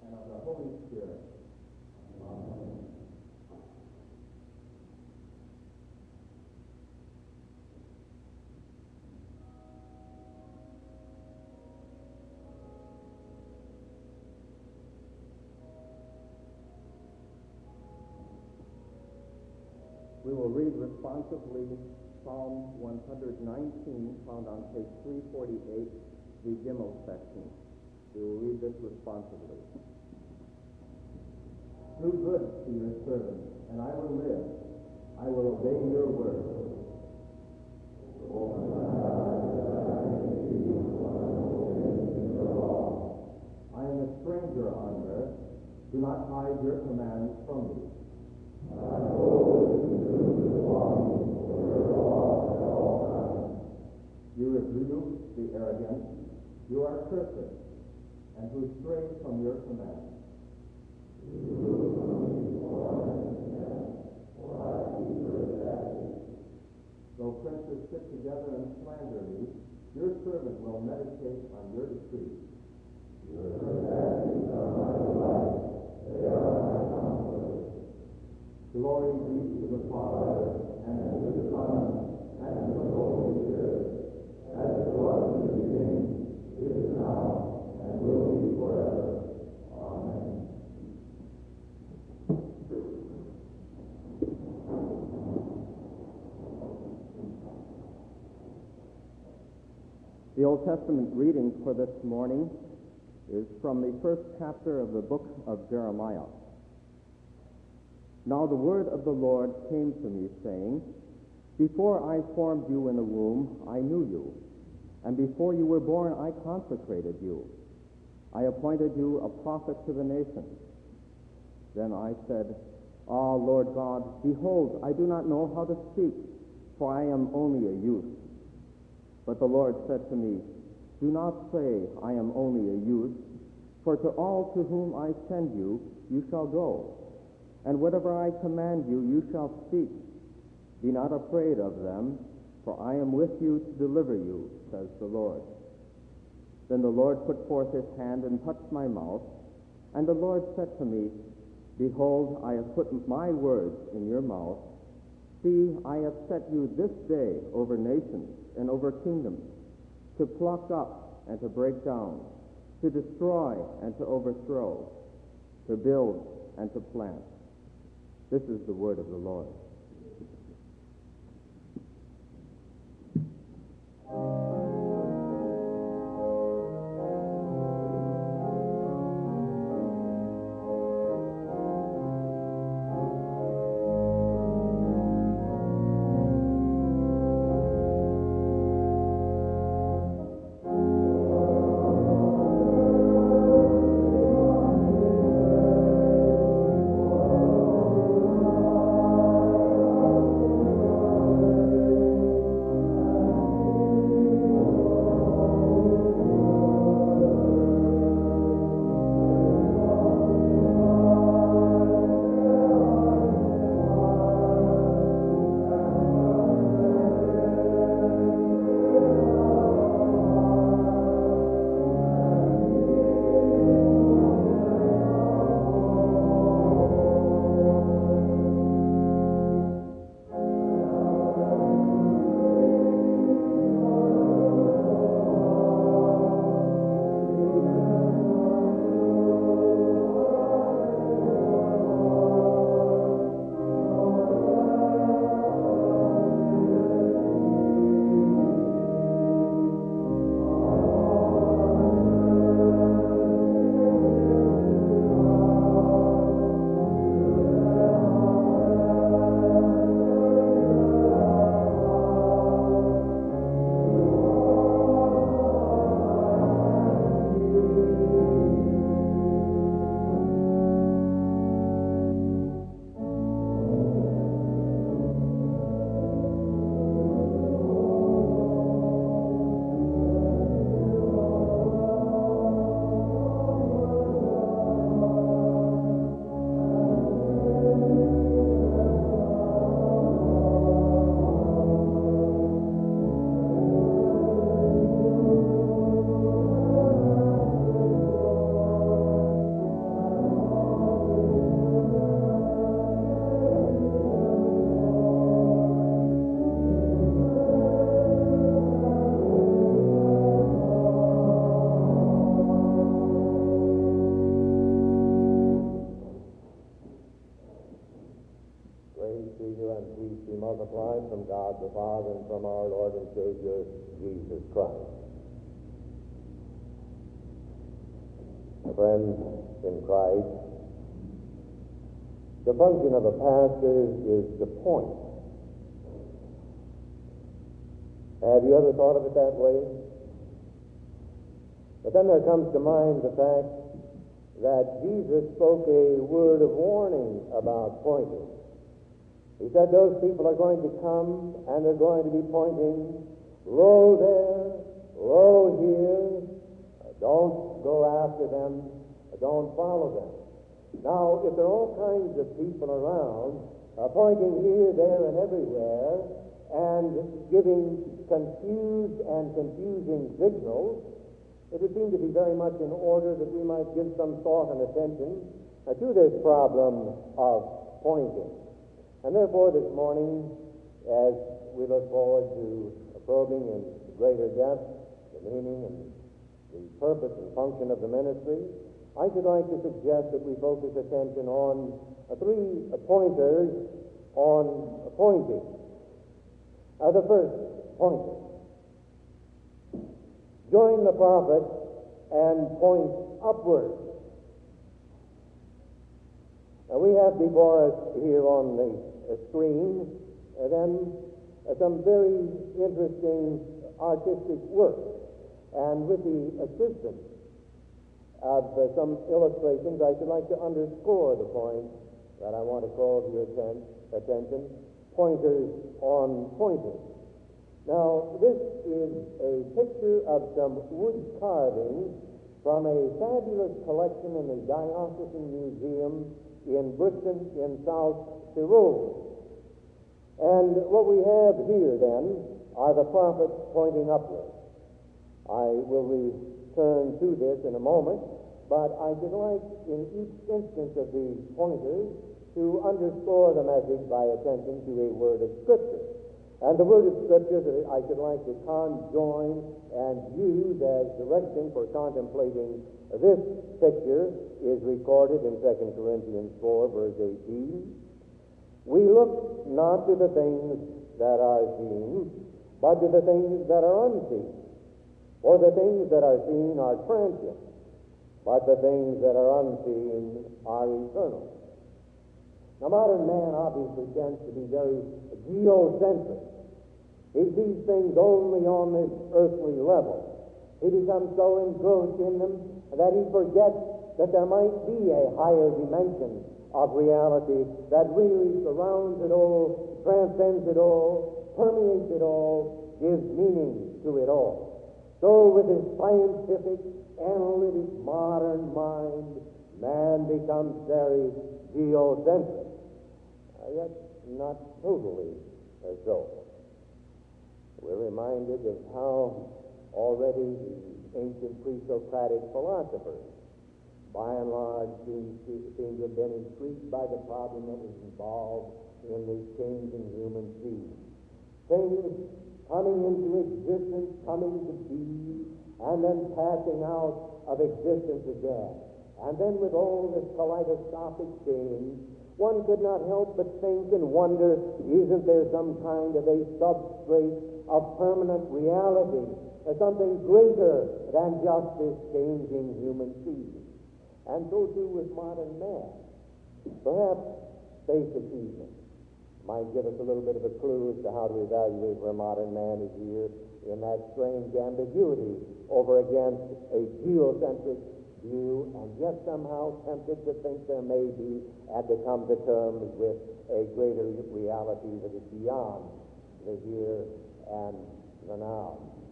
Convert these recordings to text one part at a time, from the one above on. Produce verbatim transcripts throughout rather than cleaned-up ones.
and of the Holy Spirit. Amen. We will read responsively Psalm one hundred nineteen, found on page three forty-eight, the Gimel section. We will read this responsively. Do good to your servant, and I will live. I will obey your word. I am a stranger on earth. Do not hide your commands from me. You rebuke the arrogant. You are cursed, and who stray from your command. Though princes sit together and slander me, your servant will meditate on your decrees. Your statutes are my delight. They are my comfort. Glory be to the Father, and to the Son, and to the Holy Spirit, as it was in the beginning, is now, and will be forever. Amen. The Old Testament reading for this morning is from the first chapter of the book of Jeremiah. Now the word of the Lord came to me, saying, Before I formed you in the womb, I knew you, and before you were born, I consecrated you. I appointed you a prophet to the nations. Then I said, Ah, Lord God, behold, I do not know how to speak, for I am only a youth. But the Lord said to me, Do not say, I am only a youth, for to all to whom I send you, you shall go. And whatever I command you, you shall speak. Be not afraid of them, for I am with you to deliver you, says the Lord. Then the Lord put forth his hand and touched my mouth, and the Lord said to me, Behold, I have put my words in your mouth. See, I have set you this day over nations and over kingdoms, to pluck up and to break down, to destroy and to overthrow, to build and to plant. This is the word of the Lord. promised life from God the Father and from our Lord and Savior, Jesus Christ. Friends in Christ, the function of a pastor is to point. Have you ever thought of it that way? But then there comes to mind the fact that Jesus spoke a word of warning about pointing. He said those people are going to come and they're going to be pointing, lo there, lo here. Don't go after them. Don't follow them. Now, if there are all kinds of people around, uh, pointing here, there, and everywhere, and giving confused and confusing signals, it would seem to be very much in order that we might give some thought and attention uh, to this problem of pointing. And therefore, this morning, as we look forward to probing in greater depth the meaning and the purpose and function of the ministry, I should like to suggest that we focus attention on uh, three uh, pointers on pointing. Uh, the first pointer: join the prophet and point upward. Now, we have before us here on the uh, screen uh, then uh, some very interesting artistic work. And with the assistance of uh, some illustrations, I should like to underscore the point that I want to call to your atten- attention, pointers on pointing. Now, this is a picture of some wood carvings from a fabulous collection in the Diocesan Museum in Brixton in South Tyrol. And what we have here, then, are the prophets pointing upward. I will return to this in a moment, but I should like in each instance of these pointers to underscore the message by attention to a word of Scripture. And the word of Scripture that I should like to conjoin and use as direction for contemplating this picture is recorded in Second Corinthians four, verse eighteen. We look not to the things that are seen, but to the things that are unseen. For the things that are seen are transient, but the things that are unseen are eternal. Now, modern man obviously tends to be very geocentric. He sees things only on this earthly level. He becomes so engrossed in them that he forgets that there might be a higher dimension of reality that really surrounds it all, transcends it all, permeates it all, gives meaning to it all. So with his scientific, analytic, modern mind, man becomes very geocentric, uh, yet not totally uh, so. We're reminded of how already the ancient pre-Socratic philosophers, by and large, seem to, seem to have been intrigued by the problem that was involved in this changing human scene. Things coming into existence, coming to be, and then passing out of existence again. And then with all this kaleidoscopic change, one could not help but think and wonder, isn't there some kind of a substrate of permanent reality, or something greater than just this changing human scene? And so too with modern man. Perhaps space achievement might give us a little bit of a clue as to how to evaluate where modern man is here in that strange ambiguity over against a geocentric view, and yet somehow tempted to think there may be and to come to terms with a greater reality that is beyond the here and the now.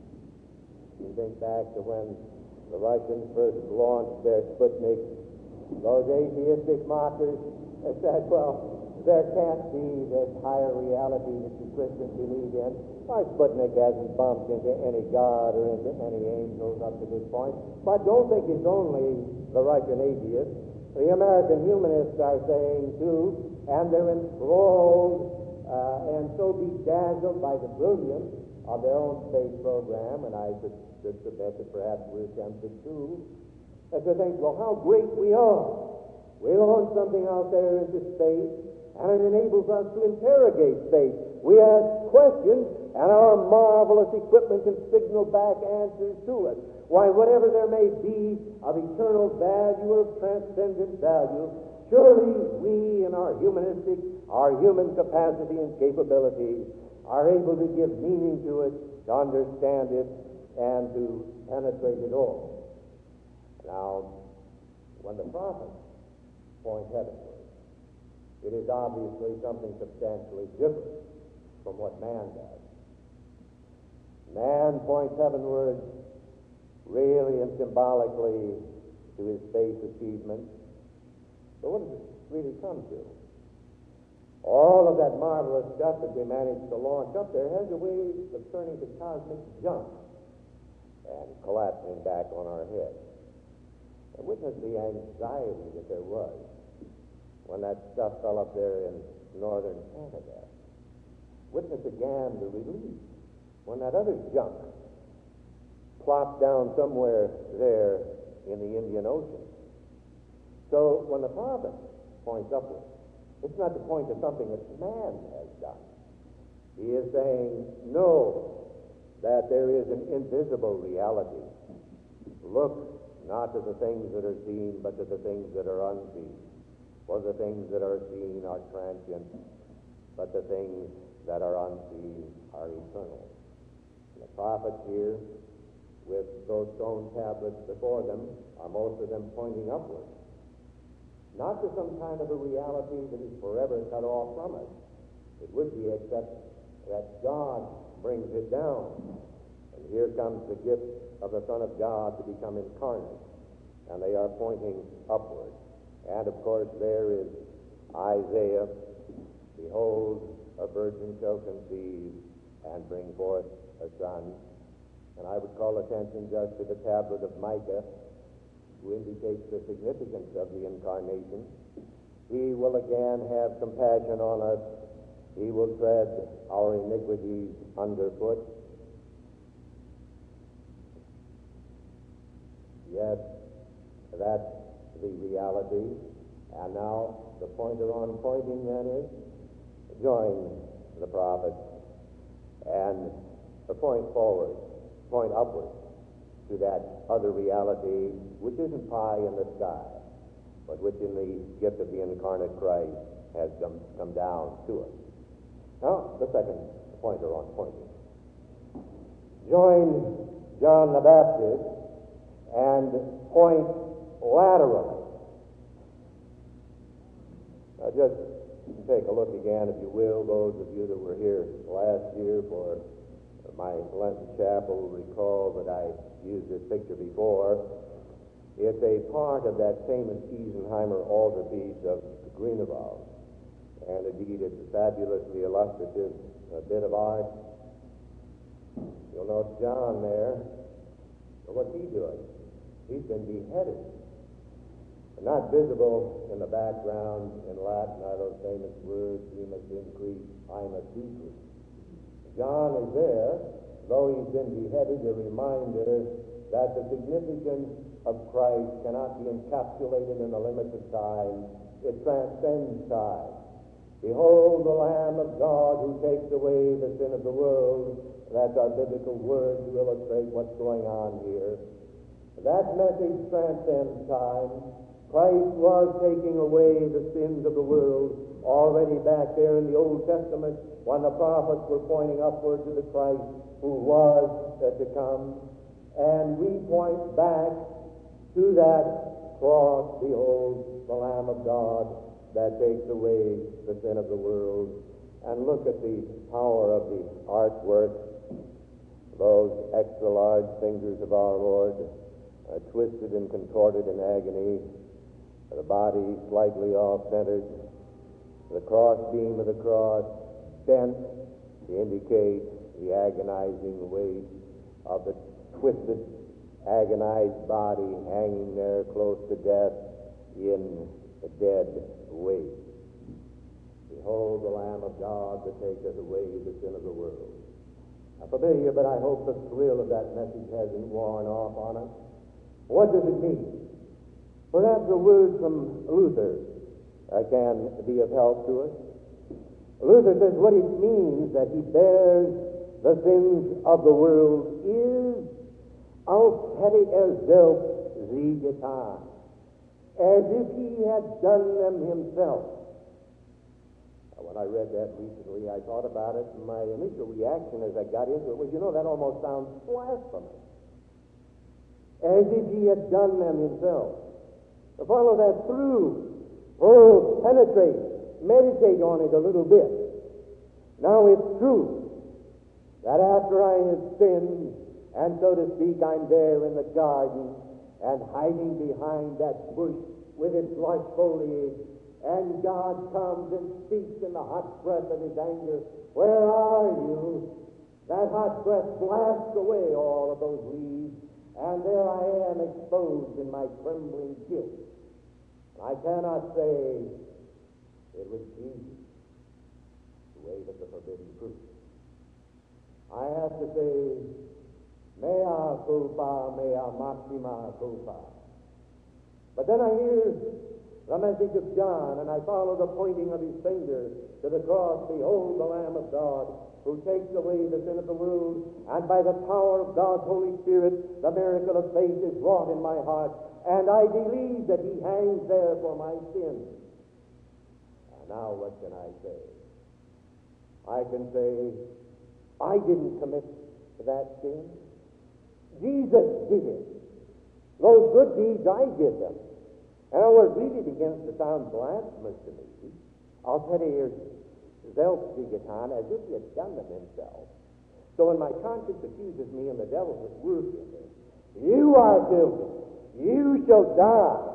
You think back to when the Russians first launched their Sputnik, those atheistic mockers said, well, there can't be this higher reality that you Christians believe in. Our Sputnik hasn't bumped into any God or into any angels up to this point. But don't think it's only the Russian atheists. The American humanists are saying, too, and they're enthralled uh, and so bedazzled by the brilliance of their own space program, and I should, should submit that perhaps we're tempted, too, as to think, well, how great we are. We launch something out there into space, and it enables us to interrogate space. We ask questions, and our marvelous equipment can signal back answers to us. Why, whatever there may be of eternal value or of transcendent value, surely we in our humanistic, our human capacity and capability are able to give meaning to it, to understand it, and to penetrate it all. Now, when the prophets point heavenward, it is obviously something substantially different from what man does. Man points heavenward really and symbolically to his space achievement. But what does it really come to? All of that marvelous stuff that we managed to launch up there has a way of turning to cosmic junk and collapsing back on our heads. And witness the anxiety that there was when that stuff fell up there in northern Canada. Witness again the relief when that other junk plopped down somewhere there in the Indian Ocean. So when the prophet points upward, it's not to point to something that man has done. He is saying, know that there is an invisible reality. Look not to the things that are seen, but to the things that are unseen. For the things that are seen are transient, but the things that are unseen are eternal. And the prophets here, with those stone tablets before them, are most of them pointing upward. Not to some kind of a reality that is forever cut off from us. It would be except that God brings it down. And here comes the gift of the Son of God to become incarnate. And they are pointing upward. And of course there is Isaiah, behold, a virgin shall conceive and bring forth a son. And I would call attention just to the tablet of Micah, who indicates the significance of the incarnation. He will again have compassion on us. He will tread our iniquities underfoot. Yes, that's the reality. And now the pointer on pointing then is, join the prophets and point forward, point upward to that other reality which isn't pie in the sky, but which in the gift of the incarnate Christ has come, come down to us. Now, the second pointer on pointing. Join John the Baptist and point laterally. Now, just take a look again, if you will, those of you that were here last year for my Lenten chapel will recall that I used this picture before. It's a part of that famous Eisenheimer altarpiece of Grunewald. And indeed, it's a fabulously illustrative uh, bit of art. You'll note John there. Well, what's he doing? He's been beheaded. Not visible in the background in Latin are those famous words, we must increase, I must decrease. John is there, though he's been beheaded, a reminder that the significance of Christ cannot be encapsulated in the limits of time. It transcends time. Behold the Lamb of God who takes away the sin of the world. That's our biblical word to illustrate what's going on here. That message transcends time. Christ was taking away the sins of the world already back there in the Old Testament when the prophets were pointing upward to the Christ who was to come. And we point back to that cross. Behold, the Lamb of God that takes away the sin of the world. And look at the power of the artwork. Those extra large fingers of our Lord, uh, twisted and contorted in agony, the body slightly off-centered, the cross beam of the cross bent to indicate the agonizing weight of the twisted, agonized body hanging there close to death in a dead weight. Behold the Lamb of God that taketh away the sin of the world. Now, familiar, but I hope the thrill of that message hasn't worn off on us. What does it mean? Perhaps a word from Luther uh, can be of help to us. Luther says what it means that he bears the sins of the world is auf hätte er selbst sie getan, as if he had done them himself. Now, when I read that recently, I thought about it, and my initial reaction as I got into it was, you know, that almost sounds blasphemous. As if he had done them himself. To follow that through, oh, penetrate, meditate on it a little bit. Now, it's true that after I have sinned, and so to speak, I'm there in the garden and hiding behind that bush with its lush foliage, and God comes and speaks in the hot breath of his anger. Where are you? That hot breath blasts away all of those leaves, and there I am exposed in my trembling guilt. I cannot say it was Jesus who ate of the forbidden fruit. I have to say, mea culpa, mea maxima culpa. But then I hear the message of John, and I follow the pointing of his finger to the cross. Behold the Lamb of God, who takes away the sin of the world, and by the power of God's Holy Spirit, the miracle of faith is wrought in my heart, and I believe that he hangs there for my sins. And now what can I say? I can say, I didn't commit that sin. Jesus did it. Those good deeds, I did them. And I was really begins to sound blasphemous to me. I'll tell you, Zelfsigetan, as if he had done them himself. So when my conscience accuses me and the devil was working me, you are guilty. You shall die.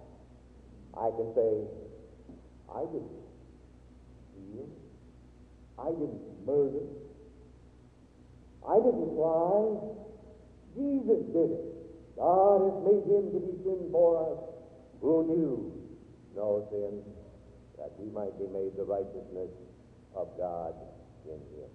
I can say, I didn't steal. I didn't murder. I didn't lie. Jesus did it. God has made him to be sin for us, who knew no sin, that we might be made the righteousness of God in him.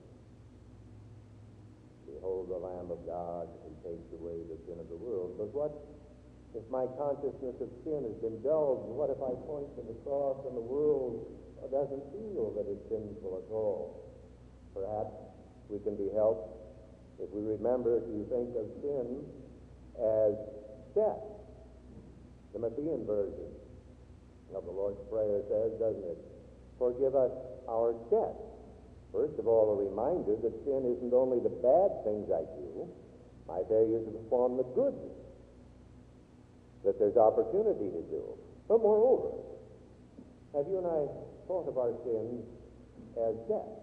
Behold the Lamb of God who takes away the sin of the world. But what if my consciousness of sin has been dulled? And what if I point to the cross and the world doesn't feel that it's sinful at all? Perhaps we can be helped if we remember to think of sin as death. The Matthean version of the Lord's Prayer says, doesn't it? Forgive us our debts. First of all, a reminder that sin isn't only the bad things I do, my failure to perform the good that there's opportunity to do. But moreover, have you and I thought of our sins as debt?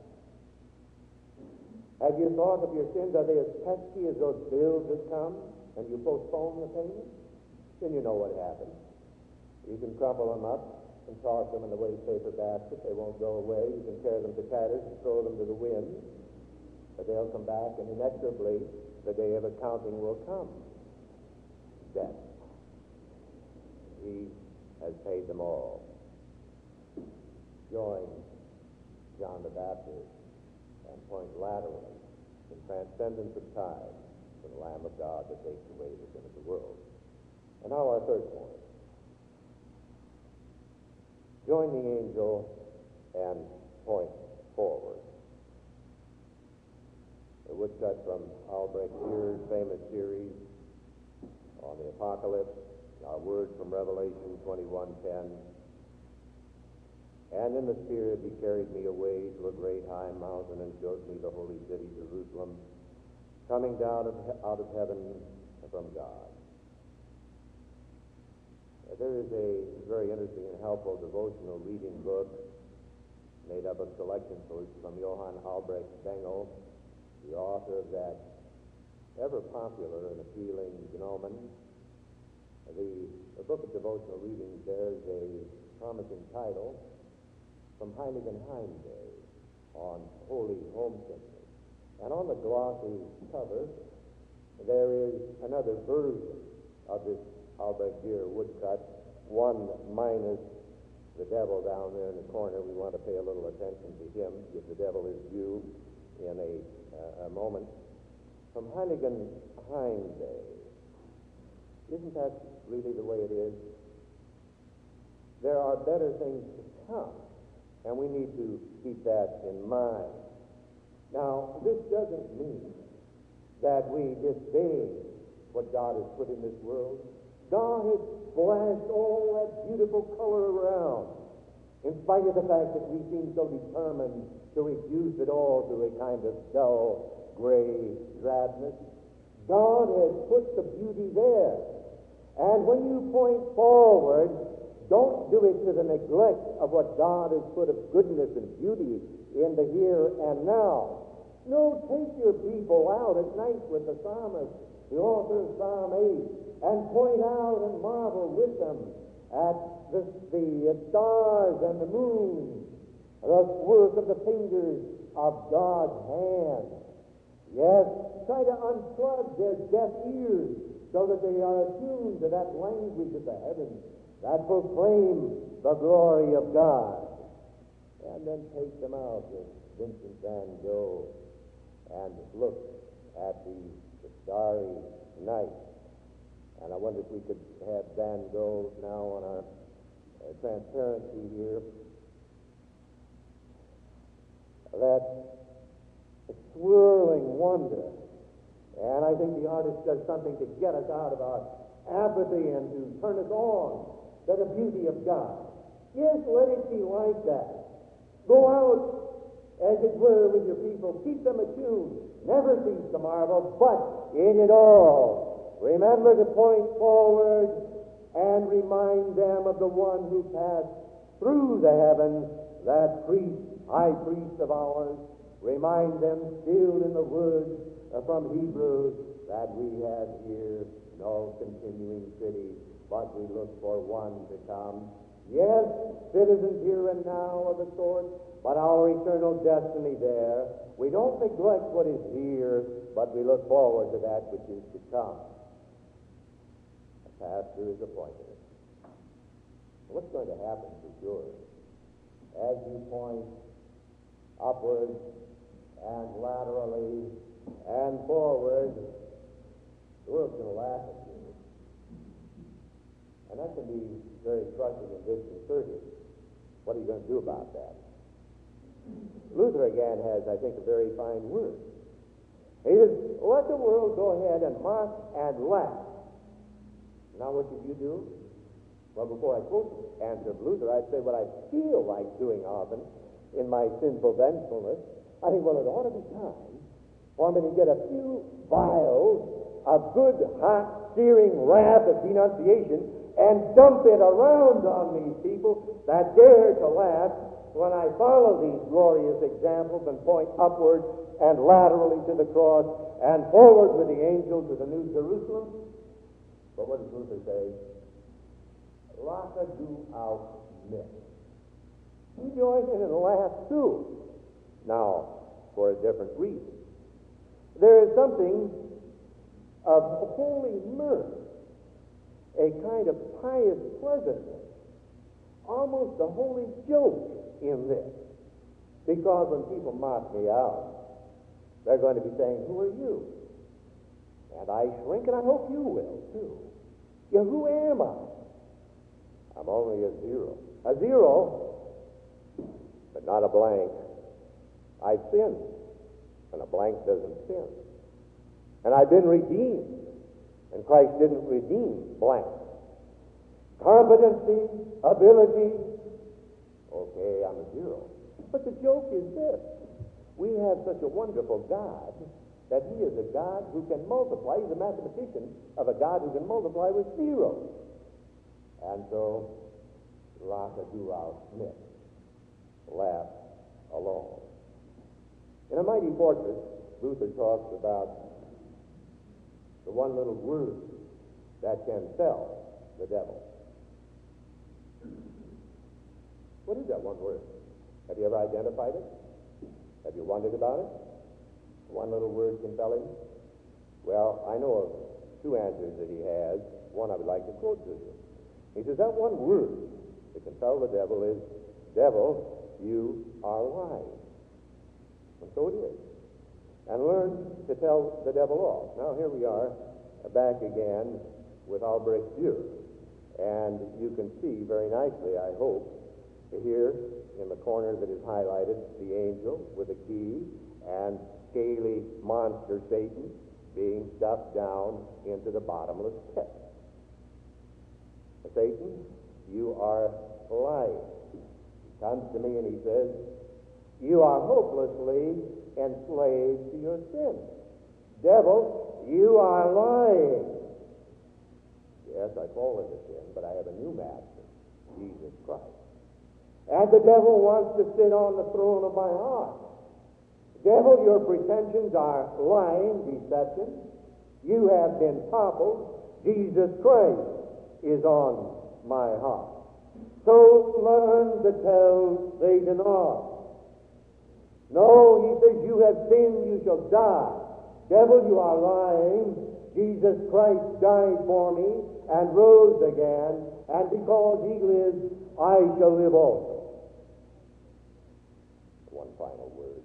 Have you thought of your sins? Are they as pesky as those bills that come and you postpone the payment? Then you know what happens. You can crumple them up and toss them in the waste paper basket. They won't go away. You can tear them to tatters and throw them to the wind. But they'll come back, and inexorably the day of accounting will come. Death. He has paid them all. Join John the Baptist and point laterally in transcendence of time to the Lamb of God that takes away the sin of the world. And now our third point. Join the angel and point forward. A woodcut from Albrecht Dürer's famous series on the Apocalypse, our word from Revelation twenty-one ten. And in the Spirit he carried me away to a great high mountain and showed me the holy city, Jerusalem, coming down of, out of heaven from God. Uh, there is a very interesting and helpful devotional reading book made up of selections from Johann Albrecht Bengel, the author of that ever-popular and appealing Gnomon. The, the book of devotional readings bears a promising title, From Heiligen Heimweh, on Holy Homesickness. And on the glossy cover, there is another version of this Albrecht Dürer woodcut, one minus the devil down there in the corner. We want to pay a little attention to him, give the devil his due in a, uh, a moment. From Heiligen Heimweh. Isn't that really the way it is? There are better things to come. And we need to keep that in mind. Now, this doesn't mean that we disdain what God has put in this world. God has splashed all that beautiful color around, in spite of the fact that we seem so determined to reduce it all to a kind of dull, gray drabness. God has put the beauty there. And when you point forward, don't do it to the neglect of what God has put of goodness and beauty in the here and now. No, take your people out at night with the psalmist, the author of Psalm eight, and point out and marvel with them at the, the stars and the moon, the work of the fingers of God's hand. Yes, try to unplug their deaf ears so that they are attuned to that language of the heavens that proclaim the glory of God. And then take them out with Vincent van Gogh and look at the, the starry night. And I wonder if we could have Van Gogh now on our uh, transparency here. That swirling wonder. And I think the artist does something to get us out of our apathy and to turn us on to the beauty of God. Yes, let it be like that. Go out, as it were, with your people. Keep them attuned. Never cease to marvel, but in it all, remember to point forward and remind them of the one who passed through the heavens, that priest, high priest of ours. Remind them still in the words from Hebrews that we have here no continuing city, but we look for one to come. Yes, citizens here and now of a sort, but our eternal destiny there. We don't neglect what is here, but we look forward to that which is to come. A pastor is appointed. What's going to happen for sure? As you point upward and laterally and forward, the world's going to laugh at you. And that can be very crushing and disconcerting. What are you going to do about that? Luther again has, I think, a very fine word. He says, let the world go ahead and mock and laugh. Now what should you do? Well, before I quote the answer of Luther, I'd say what I feel like doing often in my sinful vengefulness. I think, well, it ought to be time for me to get a few vials of good, hot, searing wrath of denunciation and dump it around on these people that dare to laugh when I follow these glorious examples and point upward and laterally to the cross and forward with the angels to the New Jerusalem. But what does Luther say? Lache du auch mit. You join in and laugh too. Now, for a different reason. There is something of holy mirth, a kind of pious pleasantness, almost a holy joke in this. Because when people mock me out, they're going to be saying, who are you? And I shrink, and I hope you will, too. Yeah, who am I? I'm only a zero. A zero, but not a blank. I've sinned, and a blank doesn't sin. And I've been redeemed, and Christ didn't redeem blank. Competency, ability, okay, I'm a zero. But the joke is this. We have such a wonderful God that he is a God who can multiply. He's a mathematician of a God who can multiply with zeros. And so, Lache du auch mit. Laugh alone. In A Mighty Fortress, Luther talks about the one little word that can fell the devil. What is that one word? Have you ever identified it? Have you wondered about it? One little word can fell him? Well, I know of two answers that he has. One I would like to quote to you. He says, that one word that can fell the devil is, devil, you are wise. And so it is. And learn to tell the devil off. Now here we are, back again with Albrecht Dürer. And you can see very nicely, I hope, Here, in the corner that is highlighted, the angel with a key and scaly monster Satan being stuffed down into the bottomless pit. Satan, you are lying. He comes to me and he says, you are hopelessly enslaved to your sin. Devil, you are lying. Yes, I fall into sin, but I have a new master, Jesus Christ. And the devil wants to sit on the throne of my heart. Devil, your pretensions are lying, deception. You have been toppled. Jesus Christ is on my heart. So learn to tell Satan off. No, he says, you have sinned, you shall die. Devil, you are lying. Jesus Christ died for me and rose again, and because he lives, I shall live also. One final word.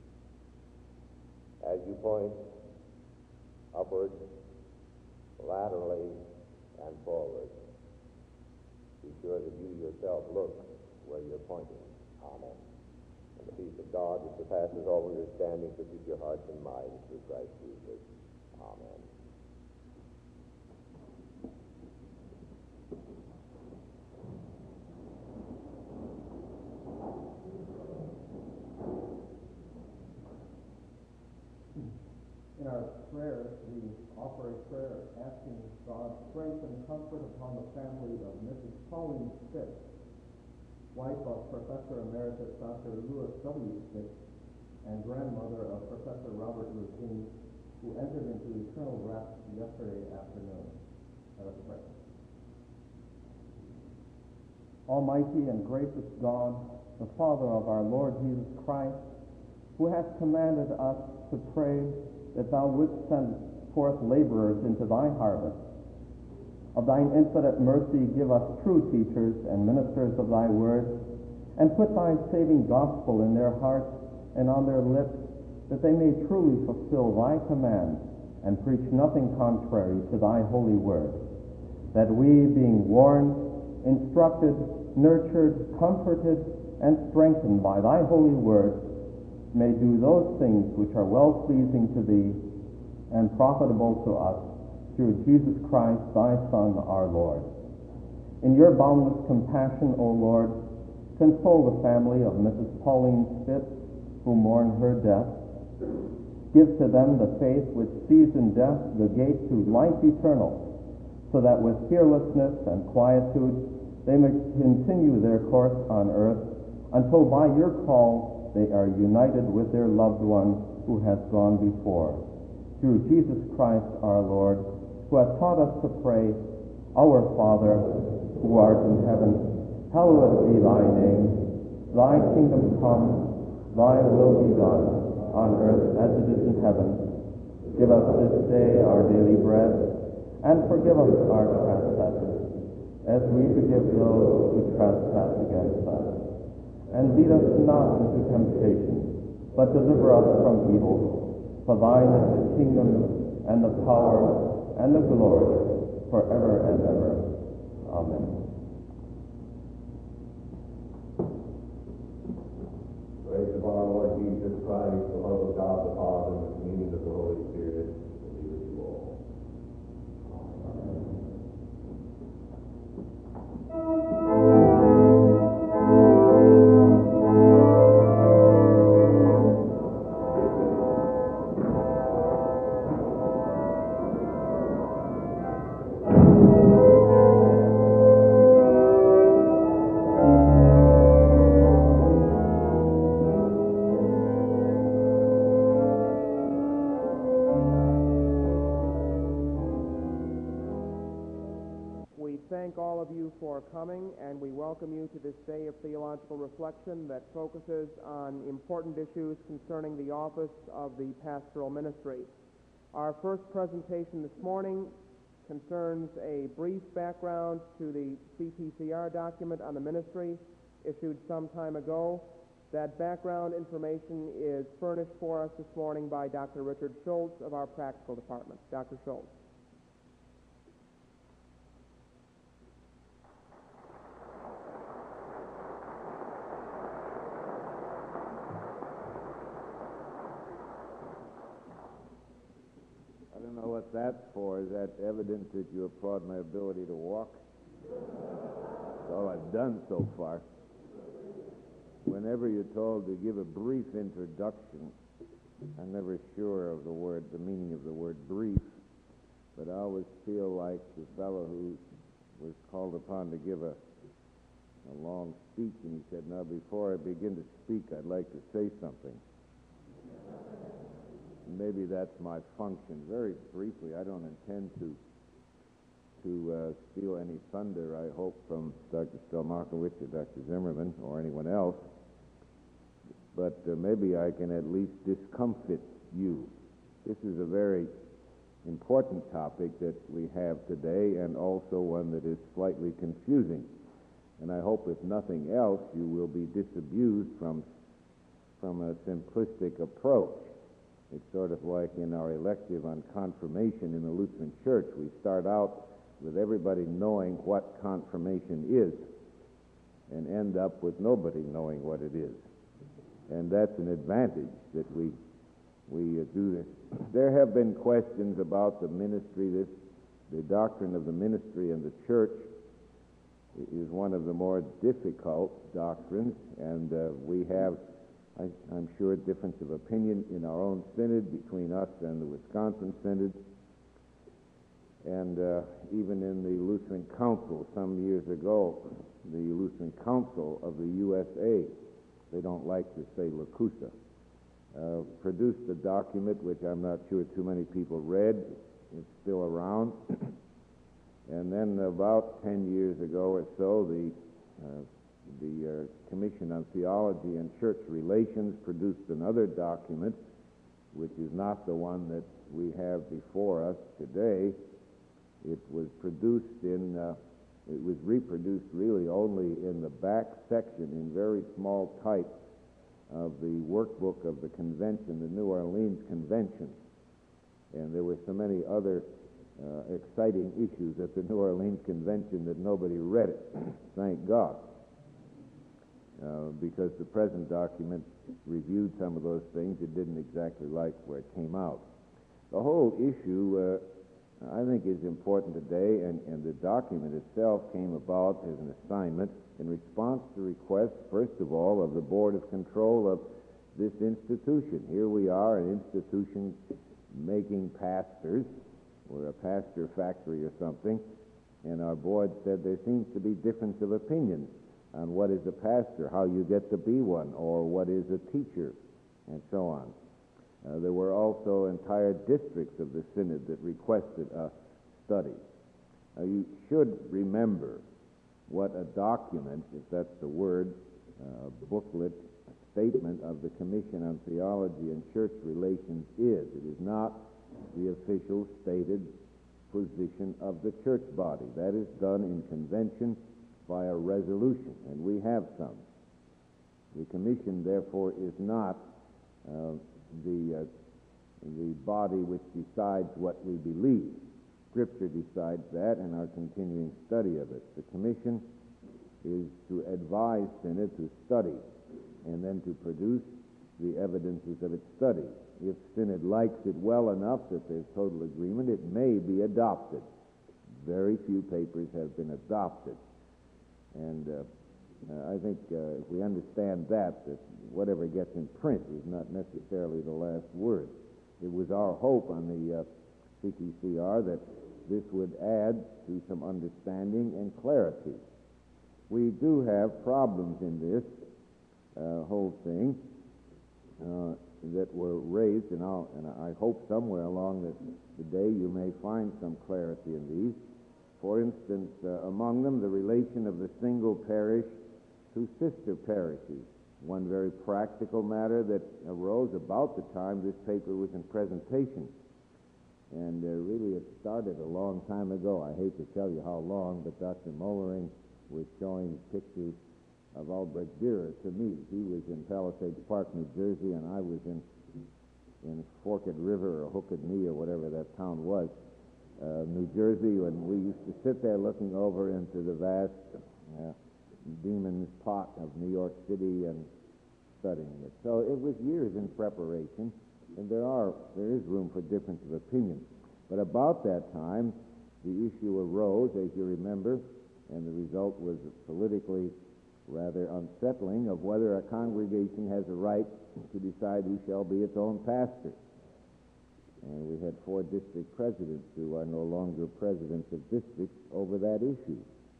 As you point upward, laterally, and forward, be sure that you yourself look where you're pointing. Amen. And the peace of God, which surpasses all understanding, shall keep your hearts and minds through Christ Jesus. Amen. In our prayers, we offer a prayer asking God's strength and comfort upon the family of Missus Pauline Spitz, wife of Professor Emeritus Doctor Louis W. Spitz, and grandmother of Professor Robert Racine, who entered into eternal rest yesterday afternoon. Let us pray. Almighty and gracious God, the Father of our Lord Jesus Christ, who hast commanded us to pray that thou wouldst send forth laborers into thy harvest. Of thine infinite mercy give us true teachers and ministers of thy word, and put thy saving gospel in their hearts and on their lips, that they may truly fulfill thy command and preach nothing contrary to thy holy word, that we, being warned, instructed, nurtured, comforted, and strengthened by thy holy word, may do those things which are well-pleasing to thee and profitable to us through Jesus Christ, thy Son, our Lord. In your boundless compassion, O Lord, console the family of Missus Pauline Spitz, who mourn her death. Give to them the faith which sees in death the gate to life eternal, so that with fearlessness and quietude they may continue their course on earth until by your call they are united with their loved one who has gone before. Through Jesus Christ our Lord, who has taught us to pray, Our Father, who art in heaven, hallowed be thy name. Thy kingdom come, thy will be done, on earth as it is in heaven. Give us this day our daily bread, and forgive us our trespasses, as we forgive those who trespass against us. And lead us not into temptation, but deliver us from evil. For thine is the kingdom, and the power, and the glory, forever and ever. Amen. Praise upon our Lord Jesus Christ, the love of God the Father, and the communion of the Holy Spirit, and be with you all. Thank all of you for coming, and we welcome you to this day of theological reflection that focuses on important issues concerning the office of the pastoral ministry. Our first presentation this morning concerns a brief background to the C P C R document on the ministry issued some time ago. That background information is furnished for us this morning by Doctor Richard Schultz of our practical department. Doctor Schultz. that's for. Is that evidence that you applaud my ability to walk? That's all I've done so far. Whenever you're told to give a brief introduction, I'm never sure of the word, the meaning of the word brief, but I always feel like the fellow who was called upon to give a, a long speech, and he said, now before I begin to speak, I'd like to say something. Maybe that's my function. Very briefly, I don't intend to to uh, steal any thunder, I hope, from Doctor Stelmachowicz or Doctor Zimmerman or anyone else, but uh, maybe I can at least discomfit you. This is a very important topic that we have today, and also one that is slightly confusing. And I hope, if nothing else, you will be disabused from, from a simplistic approach. It's sort of like in our elective on confirmation in the Lutheran Church. We start out with everybody knowing what confirmation is and end up with nobody knowing what it is. And that's an advantage that we we uh, do this. There have been questions about the ministry. This, the doctrine of the ministry in the church is one of the more difficult doctrines, and uh, we have, I, I'm sure, a difference of opinion in our own synod between us and the Wisconsin Synod, and uh, even in the Lutheran Council some years ago, the Lutheran Council of the U S A, they don't like to say LaCusa, uh, produced a document which I'm not sure too many people read. It's still around. And then about ten years ago or so, the uh, the uh, Commission on Theology and Church Relations produced another document, which is not the one that we have before us today. It was produced in, uh, it was reproduced really only in the back section in very small type of the workbook of the convention, the New Orleans Convention. And there were so many other uh, exciting issues at the New Orleans Convention that nobody read it, thank God. Uh, because the present document reviewed some of those things it didn't exactly like where it came out. The whole issue, uh, I think, is important today, and, and the document itself came about as an assignment in response to requests, first of all, of the Board of Control of this institution. Here we are, an institution making pastors. We're a pastor factory or something, and our board said there seems to be difference of opinion on what is a pastor, how you get to be one, or what is a teacher, and so on. Uh, there were also entire districts of the synod that requested a study. Uh, you should remember what a document, if that's the word, uh, booklet, statement of the Commission on Theology and Church Relations is. It is not the official stated position of the church body. That is done in convention by a resolution, and we have some. The Commission, therefore, is not uh, the, uh, the body which decides what we believe. Scripture decides that, and our continuing study of it. The Commission is to advise Synod to study, and then to produce the evidences of its study. If Synod likes it well enough that there's total agreement, it may be adopted. Very few papers have been adopted. And uh, uh, I think uh, if we understand that, that whatever gets in print is not necessarily the last word. It was our hope on the uh, C T C R that this would add to some understanding and clarity. We do have problems in this uh, whole thing uh, that were raised, and, I'll, and I hope somewhere along the, the day you may find some clarity in these. For instance, uh, among them, the relation of the single parish to sister parishes. One very practical matter that arose about the time this paper was in presentation. And uh, really it started a long time ago. I hate to tell you how long, but Doctor Mollering was showing pictures of Albrecht Dürer to me. He was in Palisades Park, New Jersey, and I was in, in Forked River or Hooked Knee or whatever that town was. Uh, New Jersey, and we used to sit there looking over into the vast uh, demon's pot of New York City and studying it. So it was years in preparation, and there are there is room for difference of opinion. But about that time, the issue arose, as you remember, and the result was politically rather unsettling, of whether a congregation has a right to decide who shall be its own pastor. And we had four district presidents who are no longer presidents of districts over that issue.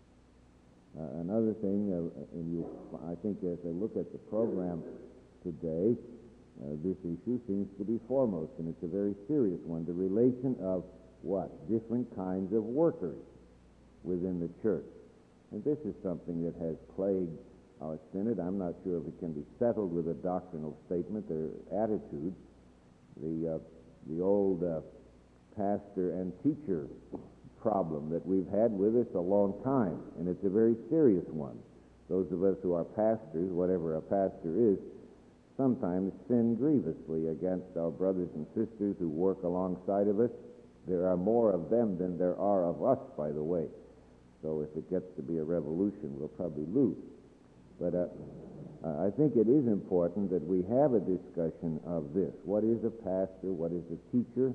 Uh, another thing, uh, and you, I think as I look at the program today, uh, this issue seems to be foremost, and it's a very serious one, the relation of what? Different kinds of workers within the church. And this is something that has plagued our synod. I'm not sure if it can be settled with a doctrinal statement or attitude. The, uh, the old uh, pastor and teacher problem that we've had with us a long time, and it's a very serious one. Those of us who are pastors, whatever a pastor is, sometimes sin grievously against our brothers and sisters who work alongside of us. There are more of them than there are of us, by the way. So if it gets to be a revolution, we'll probably lose. But uh, I think it is important that we have a discussion of this. What is a pastor? What is a teacher?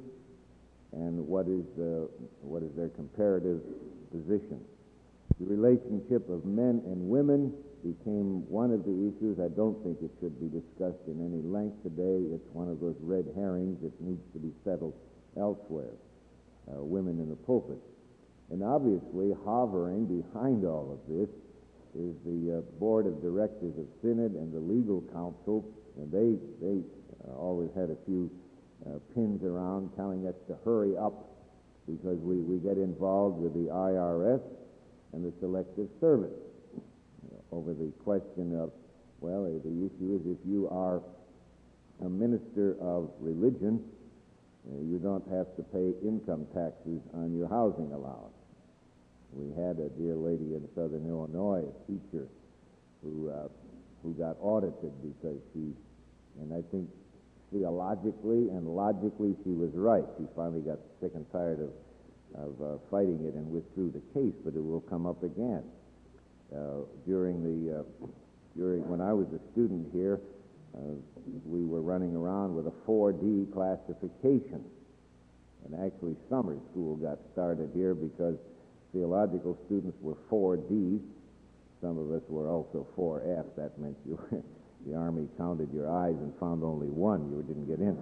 And what is, uh, what is their comparative position? The relationship of men and women became one of the issues. I don't think it should be discussed in any length today. It's one of those red herrings that needs to be settled elsewhere. Uh, women in the pulpit. And obviously, hovering behind all of this is the uh, board of directors of Synod and the legal counsel, and they they uh, always had a few uh, pins around telling us to hurry up because we, we get involved with the I R S and the Selective Service you know, over the question of, well, uh, the issue is if you are a minister of religion, uh, you don't have to pay income taxes on your housing allowance. We had a dear lady in Southern Illinois, a teacher, who uh, who got audited because she, and I think theologically and logically she was right. She finally got sick and tired of of uh, fighting it and withdrew the case, but it will come up again. Uh, during the uh, during when I was a student here, uh, we were running around with a four D classification, and actually summer school got started here because theological students were four D. Some of us were also four F. That meant you were, the Army counted your eyes and found only one. You didn't get in.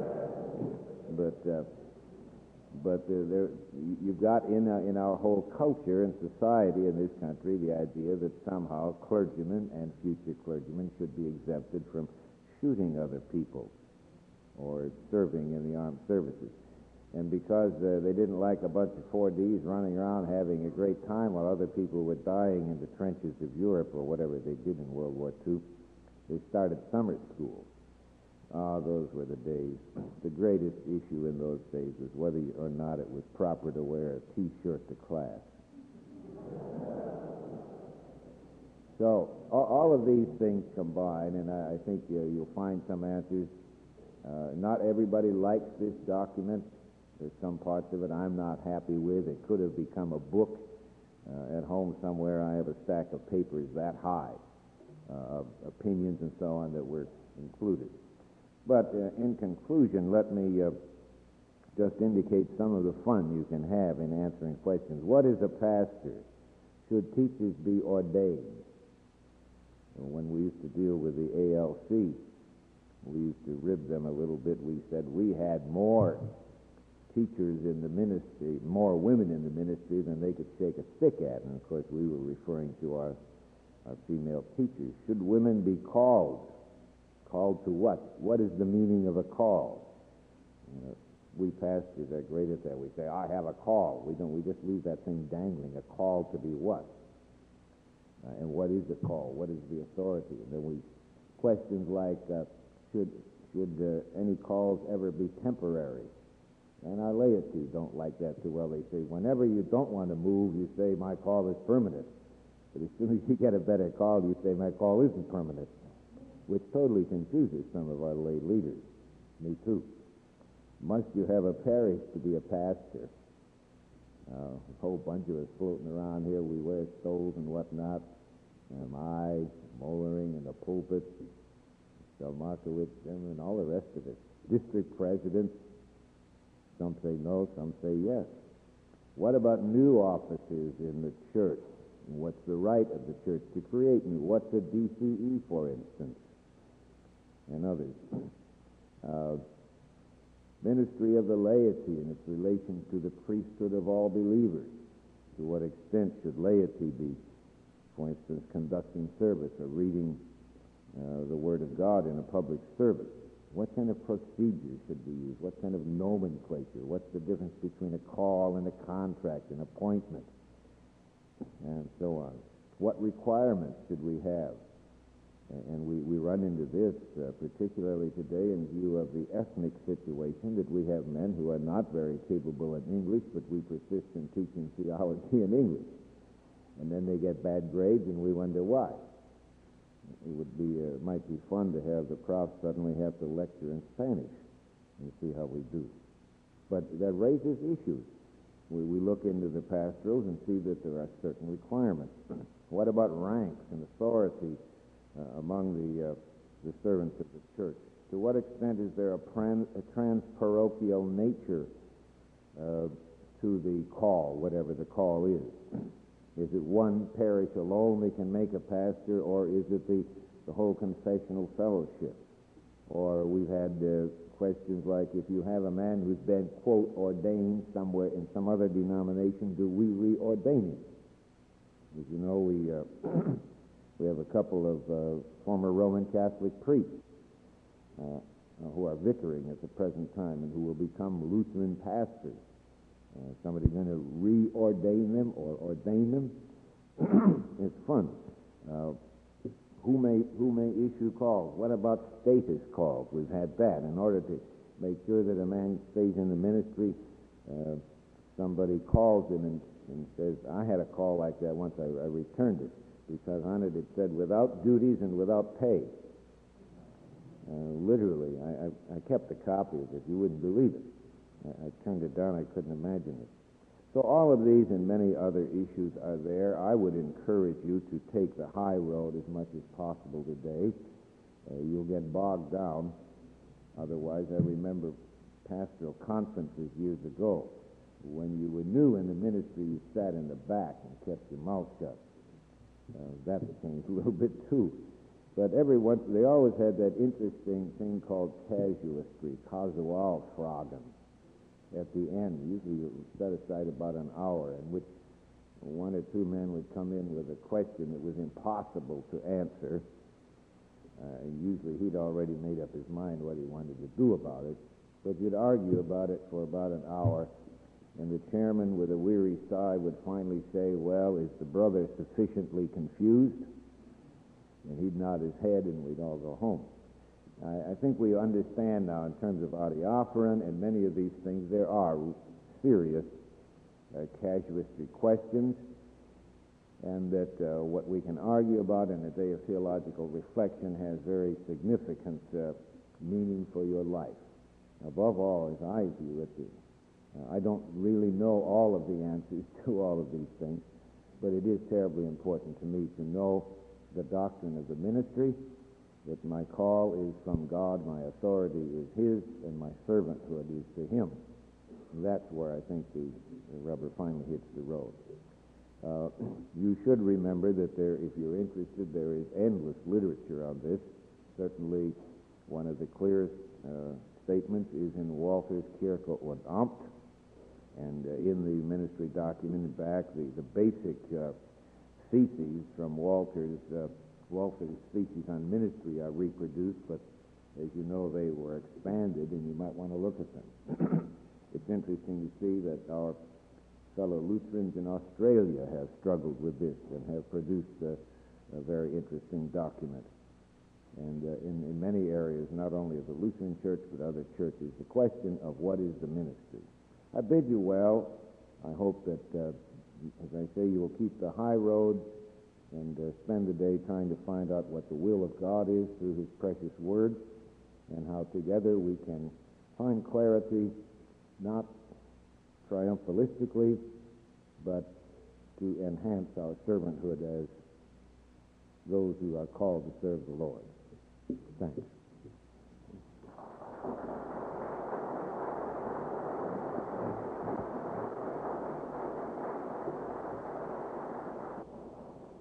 But uh, but uh, there, you've got in uh, in our whole culture and society in this country the idea that somehow clergymen and future clergymen should be exempted from shooting other people or serving in the armed services. And because uh, they didn't like a bunch of four Ds running around having a great time while other people were dying in the trenches of Europe or whatever they did in World War Two, they started summer school. Ah, those were the days. The greatest issue in those days was whether or not it was proper to wear a T-shirt to class. So all, all of these things combine, and I, I think uh, you'll find some answers. Uh, not everybody likes this document. There's some parts of it I'm not happy with. It could have become a book. Uh, at home somewhere I have a stack of papers that high, uh, of opinions and so on that were included. But uh, in conclusion, let me uh, just indicate some of the fun you can have in answering questions. What is a pastor? Should teachers be ordained? When we used to deal with the A L C, we used to rib them a little bit. We said we had more teachers in the ministry, more women in the ministry than they could shake a stick at. And of course, we were referring to our, our female teachers. Should women be called? Called to what? What is the meaning of a call? You know, we pastors are great at that. We say, I have a call. We don't. We just leave that thing dangling. A call to be what? Uh, and what is a call? What is the authority? And then we questions like, uh, should should uh, any calls ever be temporary? And our laity don't like that too well. They say, whenever you don't want to move, you say, my call is permanent. But as soon as you get a better call, you say, my call isn't permanent, which totally confuses some of our lay leaders. Me too. Must you have a parish to be a pastor? Uh, a whole bunch of us floating around here. We wear stoles and whatnot. Um, I, Mollering in the pulpit, Michelle Markowitz, and all the rest of it. District presidents. Some say no, some say yes. What about new offices in the church? What's the right of the church to create new? What's a D C E, for instance, and others? Uh, ministry of the laity and its relation to the priesthood of all believers. To what extent should laity be, for instance, conducting service or reading uh, the Word of God in a public service? What kind of procedure should be used? What kind of nomenclature? What's the difference between a call and a contract, an appointment, and so on? What requirements should we have? And we, we run into this, uh, particularly today in view of the ethnic situation, that we have men who are not very capable in English, but we persist in teaching theology in English. And then they get bad grades, and we wonder why. It would be, uh, might be fun to have the prof suddenly have to lecture in Spanish and see how we do. But that raises issues. We, we look into the pastorals and see that there are certain requirements. What about ranks and authority uh, among the, uh, the servants of the church? To what extent is there a, pran- a trans-parochial nature uh, to the call, whatever the call is? Is it one parish alone that can make a pastor, or is it the, the whole confessional fellowship? Or we've had uh, questions like, if you have a man who's been, quote, ordained somewhere in some other denomination, do we reordain him? As you know, we, uh, we have a couple of uh, former Roman Catholic priests uh, who are vicaring at the present time and who will become Lutheran pastors. Uh, somebody going to reordain them or ordain them? It's fun. Uh, who may who may issue calls? What about status calls? We've had that. In order to make sure that a man stays in the ministry, uh, somebody calls him and, and says, I had a call like that once. I, I returned it because on it it said, without duties and without pay. Uh, literally, I, I, I kept a copy of it. You wouldn't believe it. I turned it down. I couldn't imagine it. So all of these and many other issues are there. I would encourage you to take the high road as much as possible today. Uh, you'll get bogged down. Otherwise, I remember pastoral conferences years ago. When you were new in the ministry, you sat in the back and kept your mouth shut. Uh, that's changed a little bit too. But every once, they always had that interesting thing called casuistry, Casualfragen. At the end, usually you set aside about an hour in which one or two men would come in with a question that was impossible to answer. Uh, and usually he'd already made up his mind what he wanted to do about it. But you'd argue about it for about an hour, and the chairman, with a weary sigh, would finally say, well, is the brother sufficiently confused? And he'd nod his head, and we'd all go home. I, I think we understand now in terms of adiaphoron and many of these things, there are serious uh, casuistry questions, and that uh, what we can argue about in a day of theological reflection has very significant uh, meaning for your life. Above all, as I view it, uh, I don't really know all of the answers to all of these things, but it is terribly important to me to know the doctrine of the ministry, that my call is from God, my authority is His, and my servanthood is to Him. And that's where I think the, the rubber finally hits the road. Uh, you should remember that there, if you're interested, there is endless literature on this. Certainly, one of the clearest uh, statements is in Walther's Kirche und Amt, and uh, in the ministry document in back, the, the basic uh, theses from Walter's uh, Walter's theses on ministry are reproduced, but as you know, they were expanded, and you might want to look at them. It's interesting to see that our fellow Lutherans in Australia have struggled with this and have produced a, a very interesting document. And uh, in, in many areas, not only of the Lutheran Church, but other churches, the question of what is the ministry. I bid you well. I hope that, uh, as I say, you will keep the high road and uh, spend the day trying to find out what the will of God is through His precious Word, and how together we can find clarity, not triumphalistically, but to enhance our servanthood as those who are called to serve the Lord. Thanks.